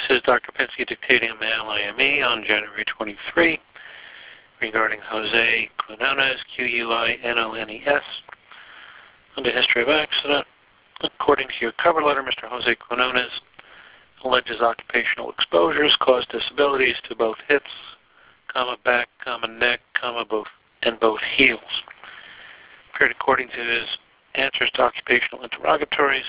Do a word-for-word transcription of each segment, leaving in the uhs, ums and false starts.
is Doctor Pinsky dictating a mail I M E on January twenty-third regarding Jose Quinones, Q U I N O N E S, on the history of accident. According to your cover letter, Mister Jose Quinones alleges occupational exposures caused disabilities to both hips, comma, back, comma, neck, comma, both, and both heels. Appeared according to his answers to occupational interrogatories.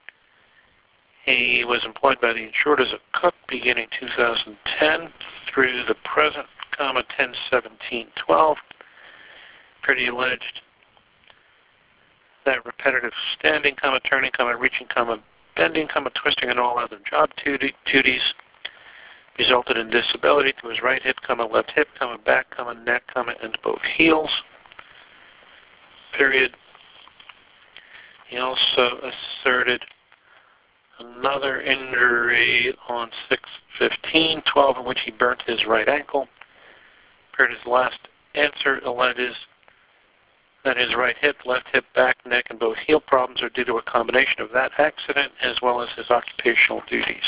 He was employed by the insured as a cook beginning two thousand ten through the present, comma, ten seventeen twelve. Pretty alleged that repetitive standing, comma, turning, comma, reaching, comma, bending, comma, twisting, and all other job duties resulted in disability to his right hip, comma, left hip, comma, back, comma, neck, comma, and both heels. Period. He also asserted another injury on six fifteen twelve in which he burnt his right ankle. Period. His last answer alleges that his right hip, left hip, back, neck, and both heel problems are due to a combination of that accident as well as his occupational duties.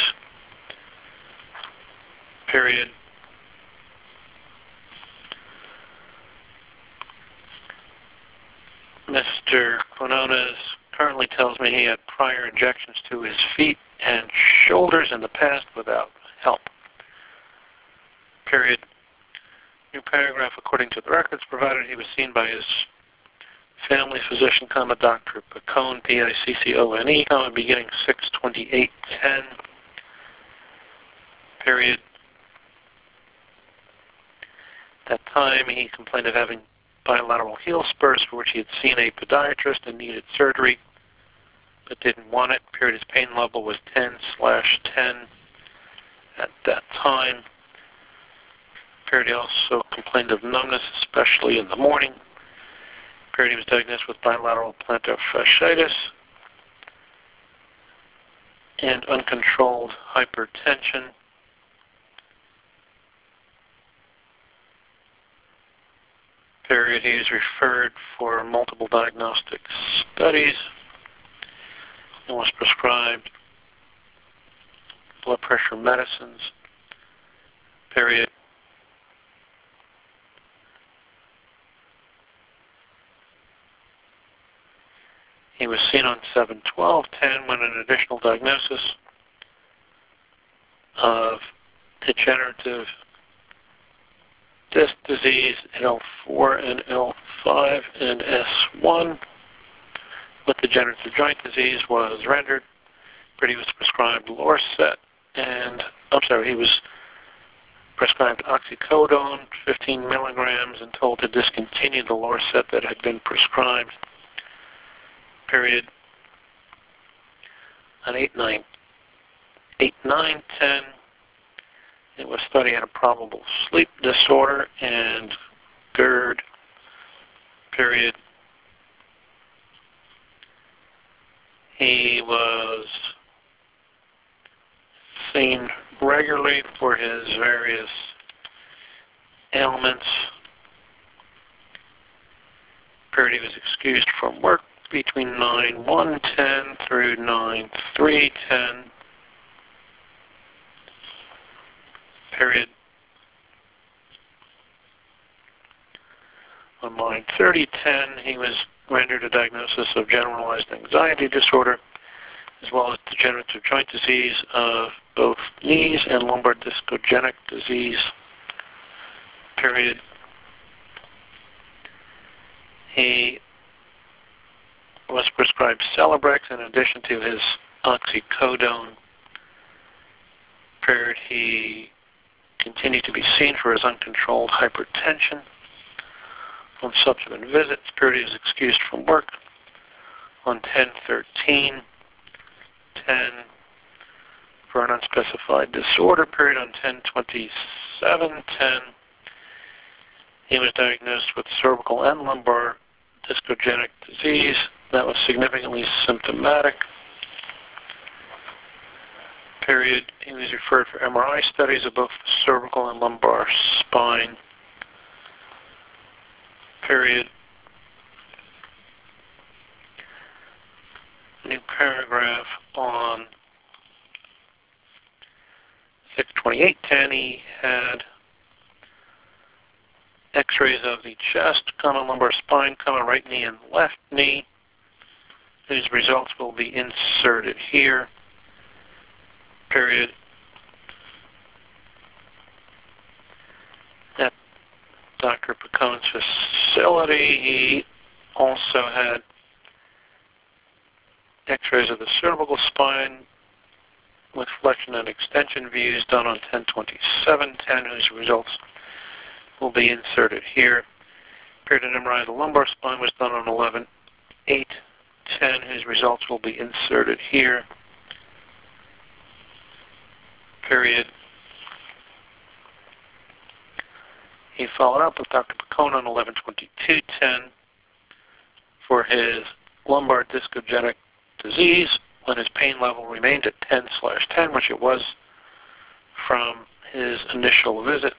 Period. Mister Quinones currently tells me he had prior injections to his feet and shoulders in the past without help. Period. New paragraph, according to the records provided, he was seen by his family physician, comma, Doctor Piccone, P I C C O N E, comma, beginning six twenty-eight ten. Period. At that time, he complained of having bilateral heel spurs for which he had seen a podiatrist and needed surgery, but didn't want it. Period. His pain level was ten slash ten at that time. Period. He also complained of numbness, especially in the morning. Period. He was diagnosed with bilateral plantar fasciitis and uncontrolled hypertension. Period. He is referred for multiple diagnostic studies and was prescribed blood pressure medicines. Period. He was seen on seven twelve ten when an additional diagnosis of degenerative disc disease L four and L five and S one with degenerative joint disease was rendered. But he was prescribed Lorcet and, I'm sorry, he was prescribed oxycodone, fifteen milligrams, and told to discontinue the Lorcet that had been prescribed. Period. On eight nine ten, it was studied had a probable sleep disorder and GERD. Period. He was seen regularly for his various ailments. Period. He was excused from work between nine one ten through nine three ten. Period. On nine thirty ten, he was rendered a diagnosis of generalized anxiety disorder, as well as degenerative joint disease of both knees and lumbar discogenic disease. Period. He was prescribed Celebrex in addition to his oxycodone. Period. He continued to be seen for his uncontrolled hypertension. On subsequent visits, period, he was excused from work. On ten thirteen ten for an unspecified disorder. Period. On ten twenty-seven ten, he was diagnosed with cervical and lumbar discogenic disease that was significantly symptomatic. Period. He was referred for M R I studies of both the cervical and lumbar spine. Period. New paragraph on twenty-six twenty-eight ten, he had x-rays of the chest, common lumbar spine, common right knee and left knee, whose results will be inserted here. Period. At Doctor Picone's facility, he also had x-rays of the cervical spine with flexion and extension views done on ten twenty-seven ten, whose results will be inserted here. Period. An M R I of the lumbar spine was done on eleven eight ten, whose results will be inserted here. Period. He followed up with Doctor Picone on eleven twenty-two ten for his lumbar discogenic disease when his pain level remained at ten slash ten, which it was from his initial visit.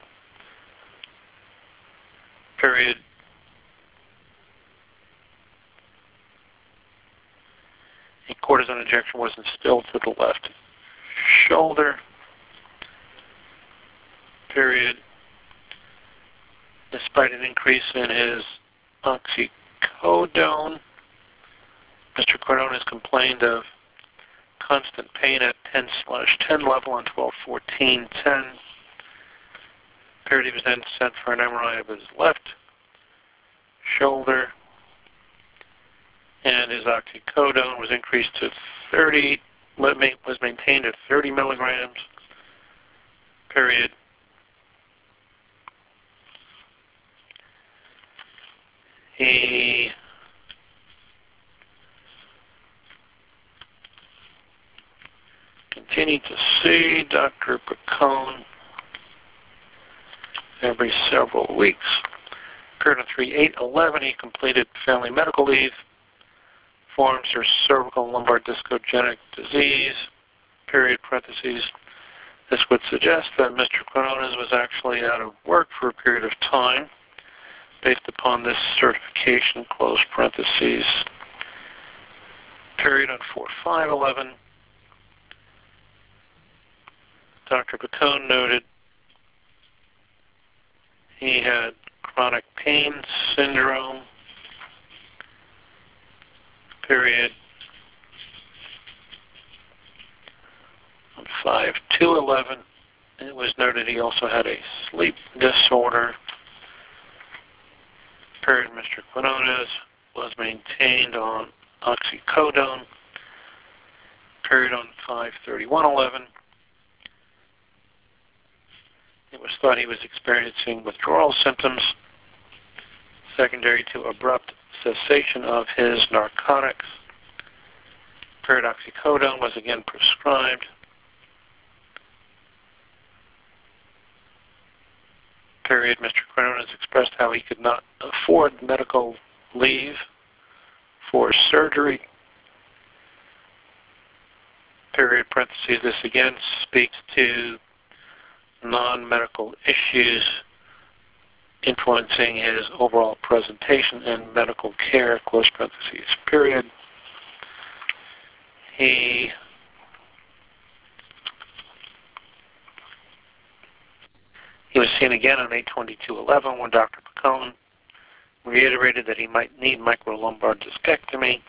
Period. A cortisone injection was instilled to the left shoulder. Period. Despite an increase in his oxycodone, Mister Quinones complained of constant pain at ten slash ten level on twelve fourteen ten. Period. He was then sent for an M R I of his left shoulder, and his oxycodone was increased to thirty, was maintained at thirty milligrams. Period. He continued to see Doctor Picone every several weeks. Period. On three eight eleven, he completed family medical leave, forms for cervical and lumbar discogenic disease, period, parentheses. This would suggest that Mister Quinones was actually out of work for a period of time, based upon this certification, close parentheses. Period. On four five eleven, Doctor Picone noted he had chronic pain syndrome. Period. On five two eleven, it was noted he also had a sleep disorder. Period. Mister Quinones was maintained on oxycodone. Period. On five thirty-one eleven, it was thought he was experiencing withdrawal symptoms secondary to abrupt cessation of his narcotics. Period. Oxycodone was again prescribed. Period. Mister Quinones expressed how he could not afford medical leave for surgery. Period. Parentheses. This again speaks to non-medical issues influencing his overall presentation and medical care, close parentheses. Period. He He was seen again on eight twenty-two eleven when Doctor Picone reiterated that he might need microlumbar discectomy.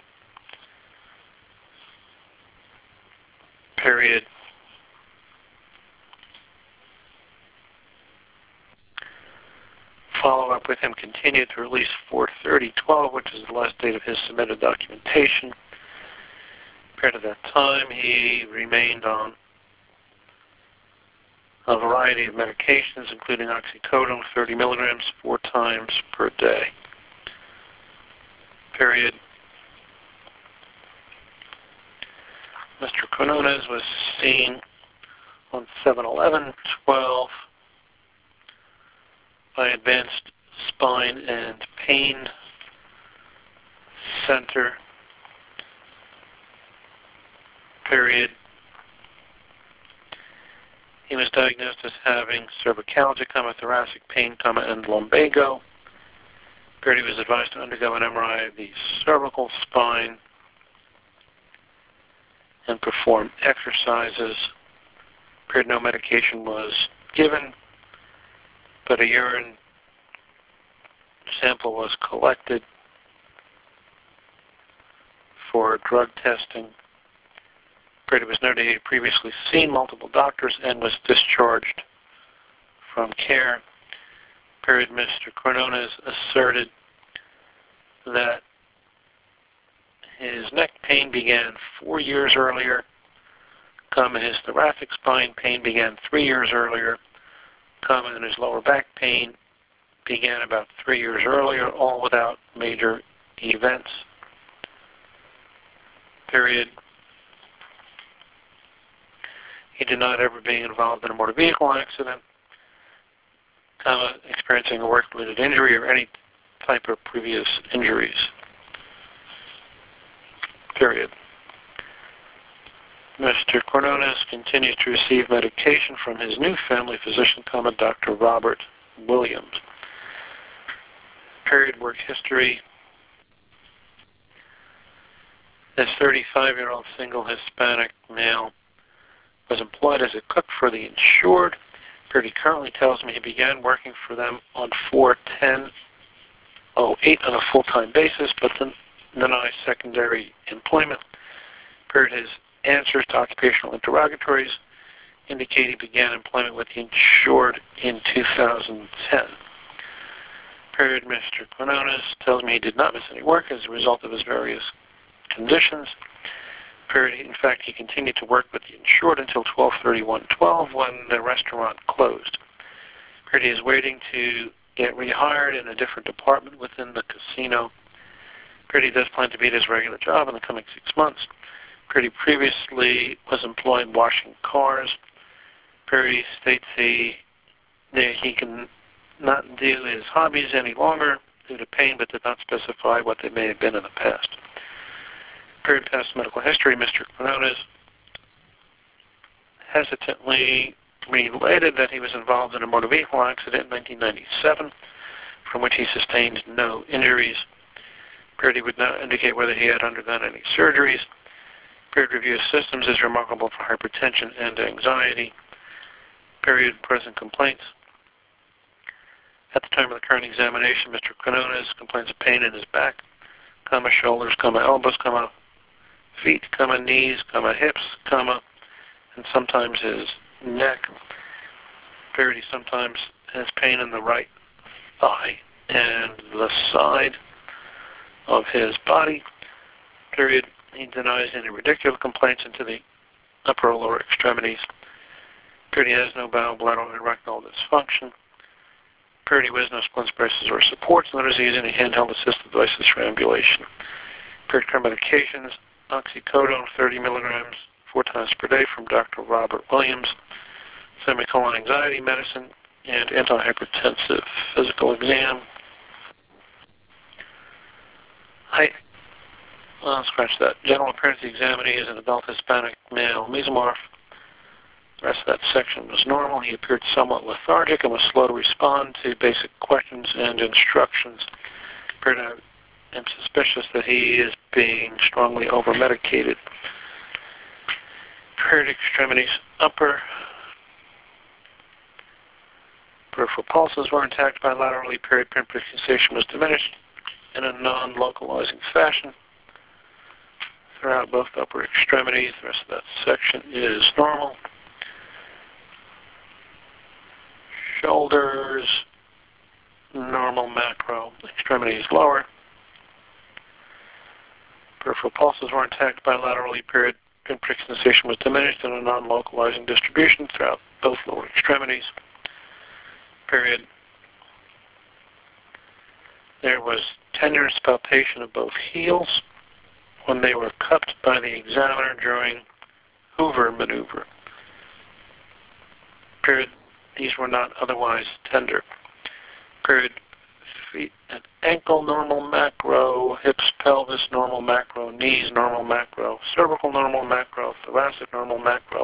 Period. Follow-up with him continued through at least four thirty twelve, which is the last date of his submitted documentation. Prior to that time, he remained on a variety of medications, including oxycodone, thirty milligrams, four times per day. Period. Mister Quinones was seen on seven eleven twelve by Advanced Spine and Pain Center. Period. He was diagnosed as having cervicalgia, comma, thoracic pain, comma, and lumbago. Period. He was advised to undergo an M R I of the cervical spine and perform exercises. Period, no medication was given, but a urine sample was collected for drug testing. Period, it was noted he had previously seen multiple doctors and was discharged from care. Period, Mister Quinones asserted that his neck pain began four years earlier, comma, his thoracic spine pain began three years earlier, comma, and his lower back pain began about three years earlier, all without major events. Period. He denied ever being involved in a motor vehicle accident, comma, experiencing a work-related injury or any type of previous injuries. Period. Mister Quinones continues to receive medication from his new family physician, comma, Doctor Robert Williams. Period, work history. This thirty-five-year-old single Hispanic male was employed as a cook for the insured. Period, he currently tells me he began working for them on four ten oh eight on a full-time basis, but then denies secondary employment. Period, his answers to occupational interrogatories indicate he began employment with the insured in two thousand ten. Period, Mister Quinones tells me he did not miss any work as a result of his various conditions. Period, in fact, he continued to work with the insured until twelve thirty-one twelve when the restaurant closed. Period, he is waiting to get rehired in a different department within the casino. Period, he does plan to be at his regular job in the coming six months. Period, he previously was employed washing cars. Period, he states he, that he can not do his hobbies any longer due to pain, but did not specify what they may have been in the past. Period, past medical history. Mister Quinones hesitantly related that he was involved in a motor vehicle accident in nineteen ninety-seven, from which he sustained no injuries. Period, he would not indicate whether he had undergone any surgeries. Period, review of systems is remarkable for hypertension and anxiety. Period, present complaints. At the time of the current examination, Mister Quinones complains of pain in his back, comma, shoulders, comma, elbows, comma, feet, comma, knees, comma, hips, comma, and sometimes his neck. Period, he sometimes has pain in the right thigh and the side of his body. Period, he denies any radicular complaints into the upper or lower extremities. Period, he has no bowel, bladder, or erectile dysfunction. Period, he wears no splints, braces, or supports, nor does he use any handheld assistive devices for ambulation. Period, current medications, oxycodone, thirty milligrams, four times per day from Doctor Robert Williams, semicolon anxiety medicine, and antihypertensive physical exam. Height, well, scratch that. General appearance of the examinee is an adult Hispanic male mesomorph. The rest of that section was normal. He appeared somewhat lethargic and was slow to respond to basic questions and instructions. Period, I am suspicious that he is being strongly over-medicated. Period, extremities upper. Peripheral pulses were intact bilaterally. Period, pinprick sensation was diminished in a non-localizing fashion throughout both upper extremities. The rest of that section is normal. Shoulders, normal macro, extremities lower. Peripheral pulses were intact bilaterally. Period, pinprick sensation was diminished in a non-localizing distribution throughout both lower extremities. Period. There was tenderness palpation of both heels when they were cupped by the examiner during Hoover maneuver. Period. These were not otherwise tender. Period. Feet and ankle, normal macro. Hips, pelvis, normal macro. Knees, normal macro. Cervical, normal macro. Thoracic, normal macro.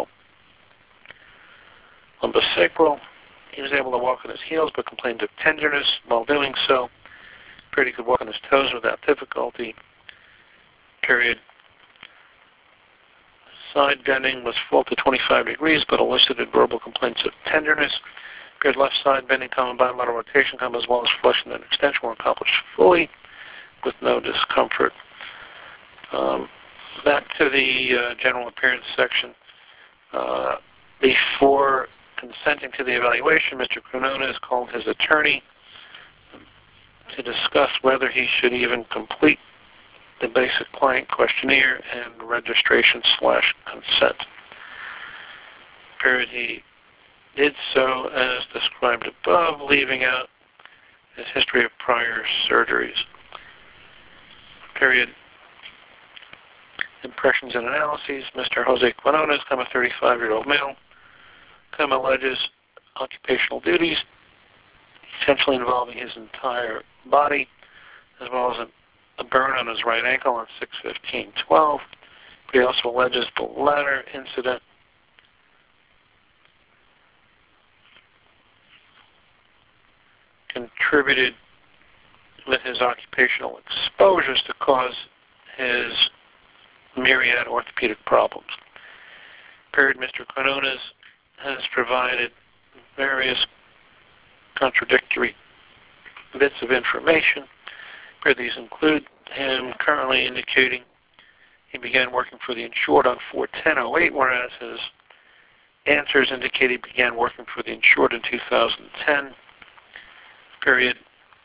Lumbosacral. He was able to walk on his heels but complained of tenderness while doing so. Period, he could walk on his toes without difficulty. Period. side bending was full to twenty-five degrees, but elicited verbal complaints of tenderness. Period. Left side bending, common bilateral rotation, common as well as flexion and extension were accomplished fully with no discomfort. Um, back to the uh, general appearance section. Uh, before consenting to the evaluation, Mister Quinones called his attorney to discuss whether he should even complete the basic client questionnaire and registration slash consent. Period. He did so as described above, leaving out his history of prior surgeries. Period. Impressions and analyses. Mister Jose Quinones, a thirty-five-year-old male, alleges occupational duties, essentially involving his entire body, as well as a, a burn on his right ankle on six fifteen twelve. But he also alleges the latter incident contributed with his occupational exposures to cause his myriad orthopedic problems. Period. Mister Quinones has provided various contradictory bits of information. Period. These include him currently indicating he began working for the insured on four ten oh eight, whereas his answers indicate he began working for the insured in two thousand ten. Period.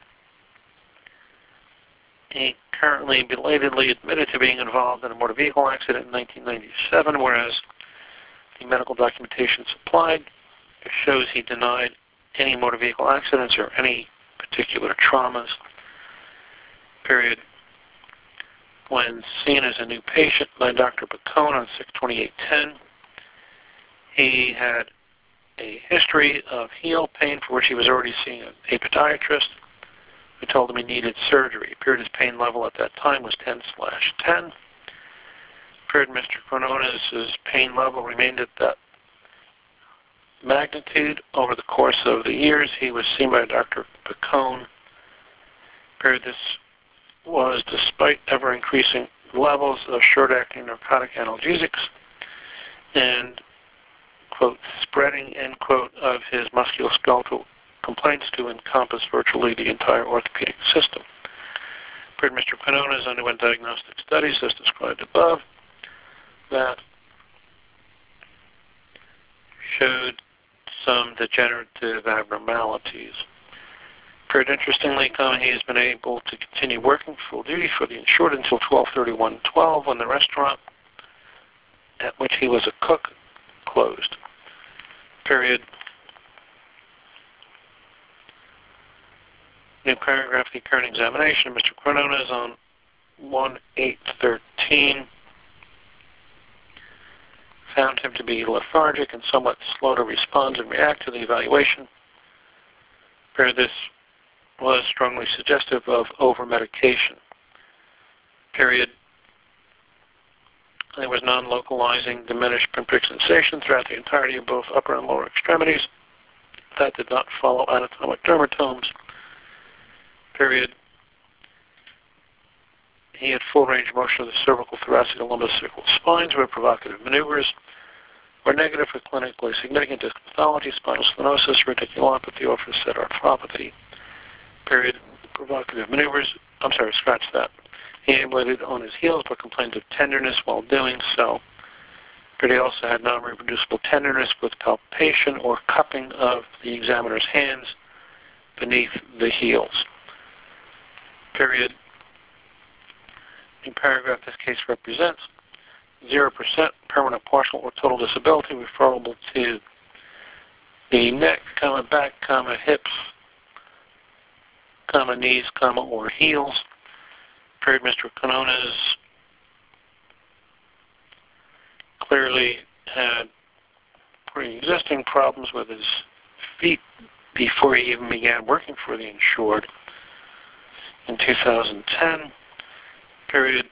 He currently belatedly admitted to being involved in a motor vehicle accident in nineteen ninety-seven, whereas the medical documentation supplied shows he denied any motor vehicle accidents or any particular traumas. Period. When seen as a new patient by Doctor Bacone on six twenty-eight ten, he had a history of heel pain for which he was already seeing a podiatrist who told him he needed surgery. Period. His pain level at that time was ten slash ten. Period. Mister Quinones' pain level remained at that magnitude over the course of the years he was seen by Doctor Bacone. Period. This was despite ever-increasing levels of short-acting narcotic analgesics and, quote, spreading, end quote, of his musculoskeletal complaints to encompass virtually the entire orthopedic system. Period. Mister Quinones underwent diagnostic studies as described above that showed some degenerative abnormalities. Period. Interestingly, he has been able to continue working full duty for the insured until twelve thirty-one twelve when the restaurant at which he was a cook closed. Period. New paragraph, the current examination of Mister Quinones on one eight thirteen found him to be lethargic and somewhat slow to respond and react to the evaluation. Period. This was strongly suggestive of over-medication. Period. There was non-localizing diminished pinprick sensation throughout the entirety of both upper and lower extremities. That did not follow anatomic dermatomes. Period. He had full range of motion of the cervical, thoracic, and lumbocervical spines where provocative maneuvers were negative for clinically significant disc pathology, spinal stenosis, radiculopathy, or facet arthropathy. Period. Provocative maneuvers, I'm sorry, scratch that. He ambulated on his heels but complained of tenderness while doing so. Period. He also had non-reproducible tenderness with palpation or cupping of the examiner's hands beneath the heels. Period. In paragraph, this case represents zero percent permanent, partial, or total disability referable to the neck, comma, back, comma, hips, comma, knees, comma, or heels. Period. Mister Quinones clearly had pre-existing problems with his feet before he even began working for the insured in two thousand ten. Period.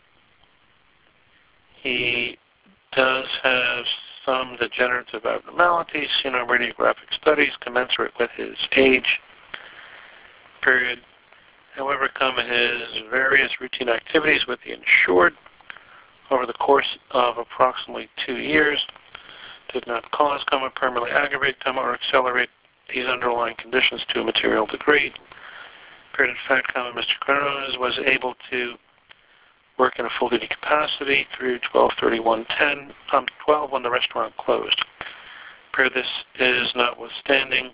He does have some degenerative abnormalities seen on radiographic studies commensurate with his age. Period. However, come his various routine activities with the insured over the course of approximately two years did not cause coma, permanently aggravate coma, or accelerate these underlying conditions to a material degree. Period. In fact, coma, Mister Quinones was able to work in a full duty capacity through twelve thirty-one ten, um, twelve when the restaurant closed. Period. This is notwithstanding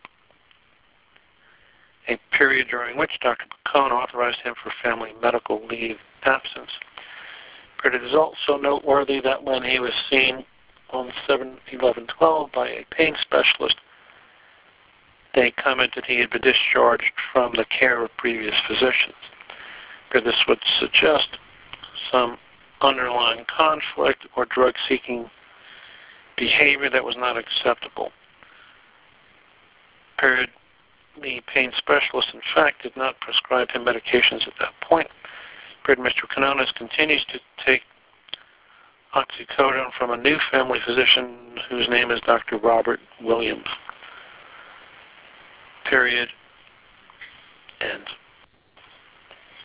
a period during which Doctor Picone authorized him for family medical leave absence. Period. It is also noteworthy that when he was seen on seven eleven twelve by a pain specialist, they commented he had been discharged from the care of previous physicians. Period. This would suggest some underlying conflict or drug-seeking behavior that was not acceptable. Period. The pain specialist, in fact, did not prescribe him medications at that point. Period. Mister Quinones continues to take oxycodone from a new family physician whose name is Doctor Robert Williams. Period. End.